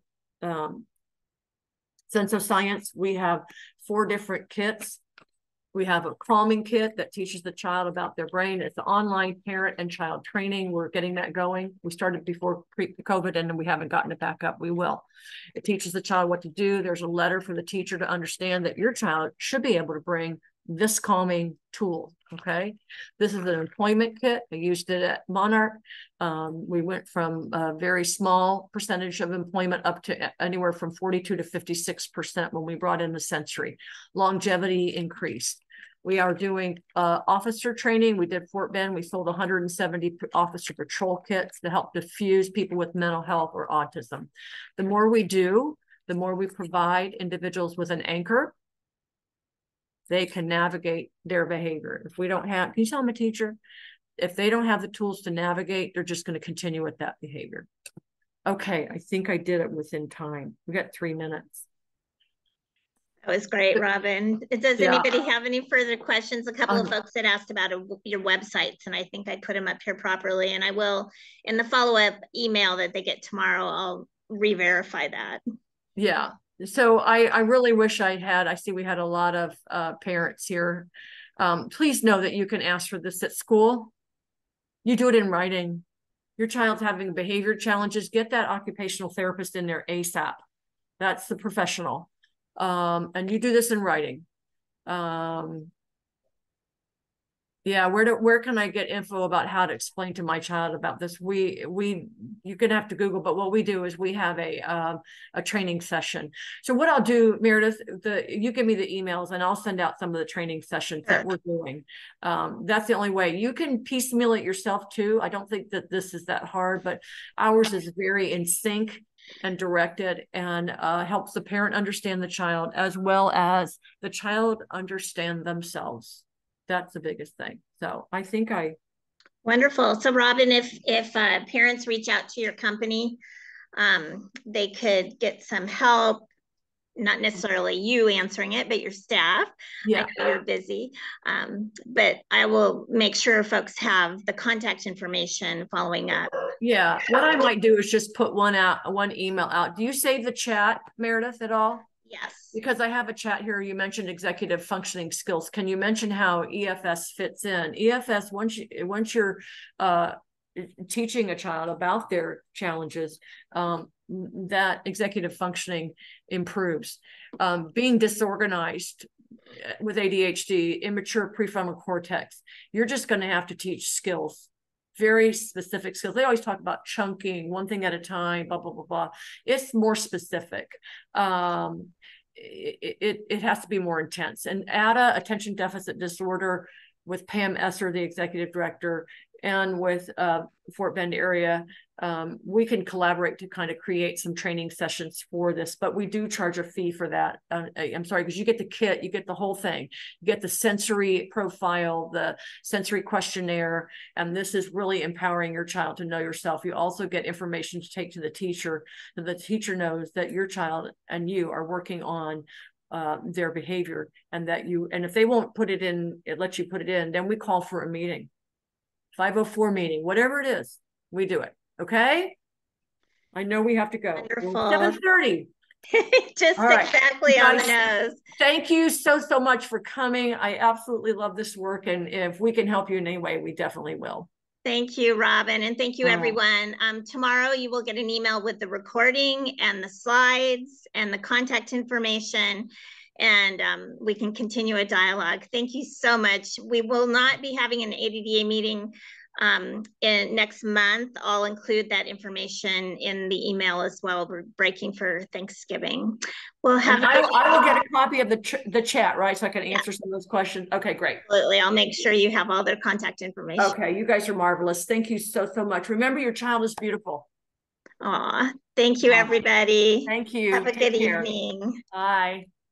Senso Science. We have 4 different kits. We have a calming kit that teaches the child about their brain. It's an online parent and child training. We're getting that going. We started before COVID and we haven't gotten it back up. We will. It teaches the child what to do. There's a letter for the teacher to understand that your child should be able to bring this calming tool, okay? This is an employment kit. I used it at Monarch. We went from a very small percentage of employment up to anywhere from 42 to 56% when we brought in the sensory. Longevity increased. We are doing officer training. We did Fort Bend. We sold 170 officer patrol kits to help diffuse people with mental health or autism. The more we do, the more we provide individuals with an anchor. They can navigate their behavior. If we don't have, can you tell them a teacher? If they don't have the tools to navigate, they're just going to continue with that behavior. Okay, I think I did it within time. We got 3 minutes. That was great, Robin. Does anybody have any further questions? A couple of folks had asked about your websites, and I think I put them up here properly. And I will, in the follow-up email that they get tomorrow, I'll re-verify that. Yeah. So I really wish I see we had a lot of parents here. Please know that you can ask for this at school. You do it in writing. Your child's having behavior challenges, get that occupational therapist in there ASAP. That's the professional. And you do this in writing. Yeah, where can I get info about how to explain to my child about this? You can have to Google, but what we do is we have a training session. So what I'll do, Meredith, you give me the emails and I'll send out some of the training sessions that we're doing. That's the only way. You can piecemeal it yourself too. I don't think that this is that hard, but ours is very in sync and directed, and helps the parent understand the child as well as the child understand themselves. That's the biggest thing. So I think Wonderful. So Robin, if parents reach out to your company, they could get some help, not necessarily you answering it, but your staff. Yeah. I know you're busy. But I will make sure folks have the contact information following up. Yeah. What I might do is just put one email out. Do you save the chat, Meredith, at all? Yes. Because I have a chat here. You mentioned executive functioning skills. Can you mention how EFS fits in? EFS, once you're teaching a child about their challenges, that executive functioning improves. Being disorganized with ADHD, immature prefrontal cortex, you're just going to have to teach skills, very specific skills. They always talk about chunking, one thing at a time, blah, blah, blah, blah. It's more specific. It has to be more intense. And ADDA, attention deficit disorder, with Pam Esser, the executive director, and with Fort Bend area, we can collaborate to kind of create some training sessions for this, but we do charge a fee for that. I'm sorry, because you get the kit, you get the whole thing. You get the sensory profile, the sensory questionnaire, and this is really empowering your child to know yourself. You also get information to take to the teacher, so the teacher knows that your child and you are working on their behavior, and if they won't put it in, it lets you put it in, then we call for a meeting. 504 meeting, whatever it is, we do it. Okay. I know we have to go. Wonderful. 7:30. Just exactly on the nose. Thank you so much for coming. I absolutely love this work. And if we can help you in any way, we definitely will. Thank you, Robin. And thank you, everyone. Tomorrow you will get an email with the recording and the slides and the contact information, and we can continue a dialogue. Thank you so much. We will not be having an ADDA meeting in next month. I'll include that information in the email as well. We're breaking for Thanksgiving. We'll have. I will get a copy of the chat, right? So I can answer some of those questions. Okay, great. Absolutely. I'll make sure you have all their contact information. Okay, you guys are marvelous. Thank you so much. Remember, your child is beautiful. Aw, thank you, everybody. Thank you. Have a good evening. Bye.